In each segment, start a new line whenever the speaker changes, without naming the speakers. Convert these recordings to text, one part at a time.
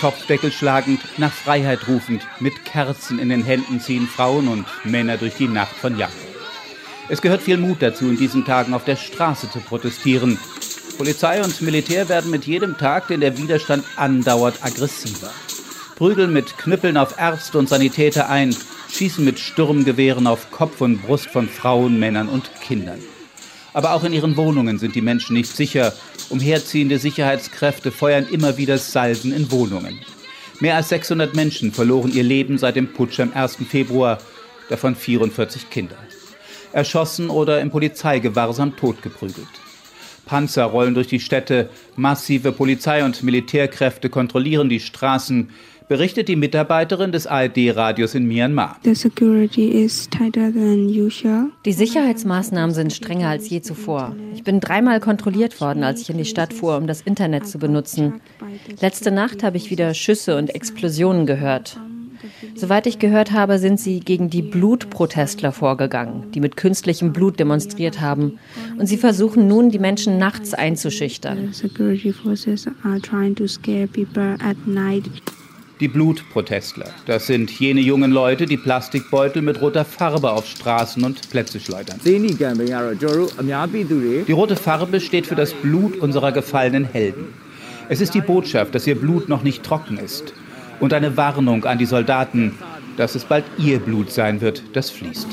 Kopfdeckel schlagend, nach Freiheit rufend, mit Kerzen in den Händen ziehen Frauen und Männer durch die Nacht von Jaffo. Es gehört viel Mut dazu, in diesen Tagen auf der Straße zu protestieren. Polizei und Militär werden mit jedem Tag, den der Widerstand andauert, aggressiver. Prügeln mit Knüppeln auf Ärzte und Sanitäter ein, schießen mit Sturmgewehren auf Kopf und Brust von Frauen, Männern und Kindern. Aber auch in ihren Wohnungen sind die Menschen nicht sicher. Umherziehende Sicherheitskräfte feuern immer wieder Salven in Wohnungen. Mehr als 600 Menschen verloren ihr Leben seit dem Putsch am 1. Februar, davon 44 Kinder. Erschossen oder im Polizeigewahrsam totgeprügelt. Panzer rollen durch die Städte, massive Polizei- und Militärkräfte kontrollieren die Straßen, berichtet die Mitarbeiterin des ARD-Radios in Myanmar.
Die
Sicherheitsmaßnahmen sind strenger als je zuvor. Ich bin 3-mal kontrolliert worden, als ich in die Stadt fuhr, um das Internet zu benutzen. Letzte Nacht habe ich wieder Schüsse und Explosionen gehört. Soweit ich gehört habe, sind sie gegen die Blutprotestler vorgegangen, die mit künstlichem Blut demonstriert haben. Und sie versuchen nun, die Menschen nachts einzuschüchtern.
Die Blutprotestler, das sind jene jungen Leute, die Plastikbeutel mit roter Farbe auf Straßen und Plätze schleudern. Die rote Farbe steht für das Blut unserer gefallenen Helden. Es ist die Botschaft, dass ihr Blut noch nicht trocken ist. Und eine Warnung an die Soldaten, dass es bald ihr Blut sein wird, das fließt.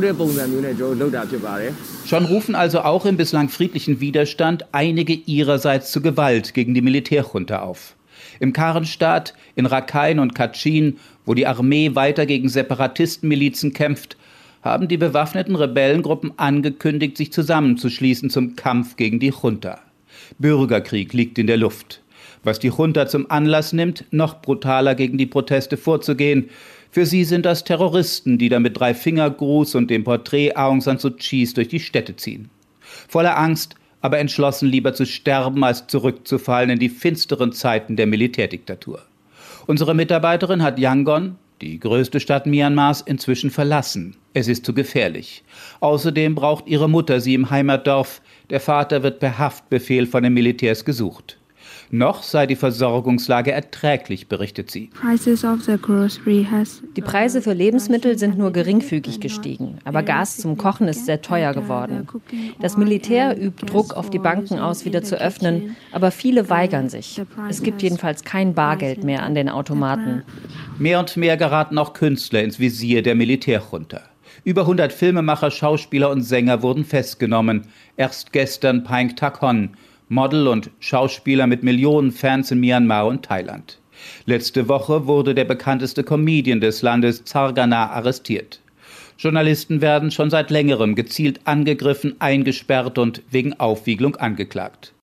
Schon rufen also auch im bislang friedlichen Widerstand einige ihrerseits zu Gewalt gegen die Militärjunta auf. Im Karenstaat, in Rakhine und Kachin, wo die Armee weiter gegen Separatistenmilizen kämpft, haben die bewaffneten Rebellengruppen angekündigt, sich zusammenzuschließen zum Kampf gegen die Junta. Bürgerkrieg liegt in der Luft. Was die Junta zum Anlass nimmt, noch brutaler gegen die Proteste vorzugehen. Für sie sind das Terroristen, die da mit 3-Finger-Gruß und dem Porträt Aung San Suu Kyis durch die Städte ziehen. Voller Angst, aber entschlossen, lieber zu sterben, als zurückzufallen in die finsteren Zeiten der Militärdiktatur. Unsere Mitarbeiterin hat Yangon, die größte Stadt Myanmars, inzwischen verlassen. Es ist zu gefährlich. Außerdem braucht ihre Mutter sie im Heimatdorf. Der Vater wird per Haftbefehl von den Militärs gesucht. Noch sei die Versorgungslage erträglich, berichtet sie.
Die Preise für Lebensmittel sind nur geringfügig gestiegen, aber Gas zum Kochen ist sehr teuer geworden. Das Militär übt Druck auf die Banken aus, wieder zu öffnen, aber viele weigern sich. Es gibt jedenfalls kein Bargeld mehr an den Automaten.
Mehr und mehr geraten auch Künstler ins Visier der Militärjunta. Über 100 Filmemacher, Schauspieler und Sänger wurden festgenommen. Erst gestern Paeng Tak-hon, Model und Schauspieler mit Millionen Fans in Myanmar und Thailand. Letzte Woche wurde der bekannteste Comedian des Landes, Zargana, arrestiert. Journalisten werden schon seit längerem gezielt angegriffen, eingesperrt und wegen Aufwiegelung angeklagt.